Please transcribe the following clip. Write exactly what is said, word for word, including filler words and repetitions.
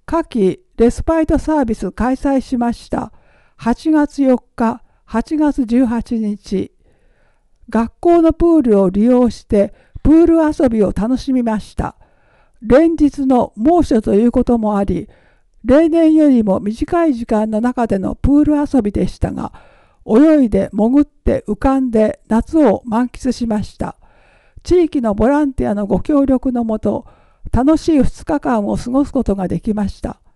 夏季レスパイトサービス開催しました。はちがつよっか、はちがつじゅうはちにち、学校のプールを利用してプール遊びを楽しみました。連日の猛暑ということもあり、例年よりも短い時間の中でのプール遊びでしたが、泳いで潜って浮かんで夏を満喫しました。地域のボランティアのご協力のもと、楽しいふつかかんを過ごすことができました。